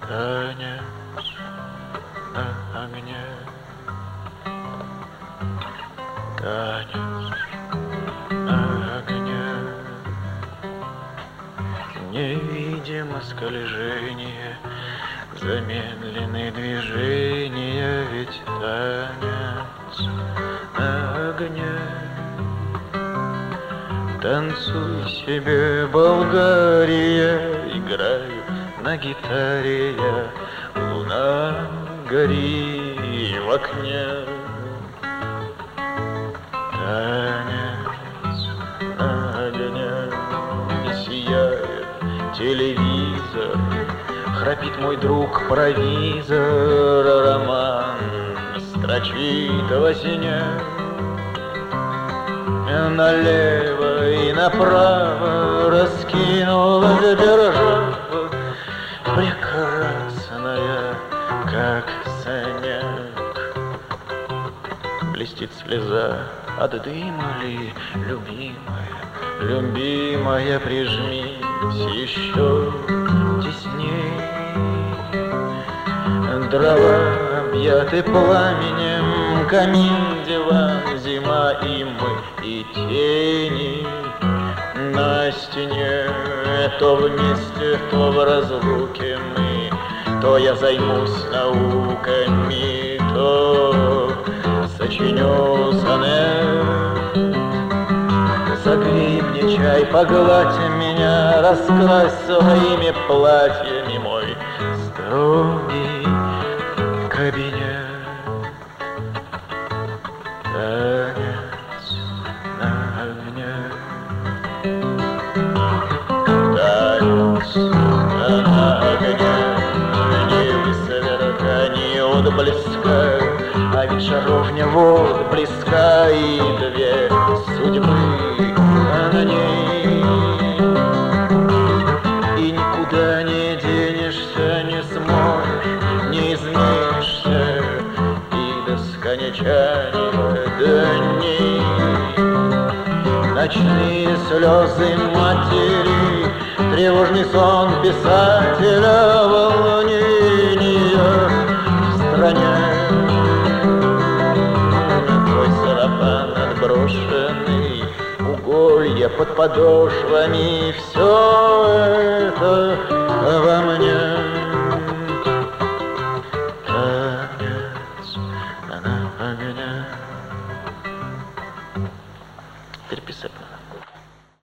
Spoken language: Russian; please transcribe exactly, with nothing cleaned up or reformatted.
танец на огне, танец на огне. Невидимо скольжение, замедленные движения, ведь танец на огне. Танцуй себе, Болгария, играю на гитаре я, луна гори в окне. Танец на огне, сияет телевизор, храпит мой друг провизор, роман строчит во сне. Налево и направо раскинулась держава, прекрасная, как снег. Блестит слеза от дыма ли, любимая, любимая, прижмись еще тесней. Дрова объяты пламенем, камин, диван, зима и мы, и тени на стене. То вместе, то в разлуке мы, то я займусь науками, то сочиню сонет. Согрей мне чай, погладь меня, раскрась своими платьями мой строгий кабинет. Танец на огне, танец на огне, ни сверка, ни отблеска, а ведь жаровня вот близка, и две судьбы на ней. И никуда не денешься, не сможешь, не изменишься, и до скончания дней. Ночные слезы матери, тревожный сон писателя, волнения в стране. Твой сарафан отброшенный, уголья под подошвами, все это во мне.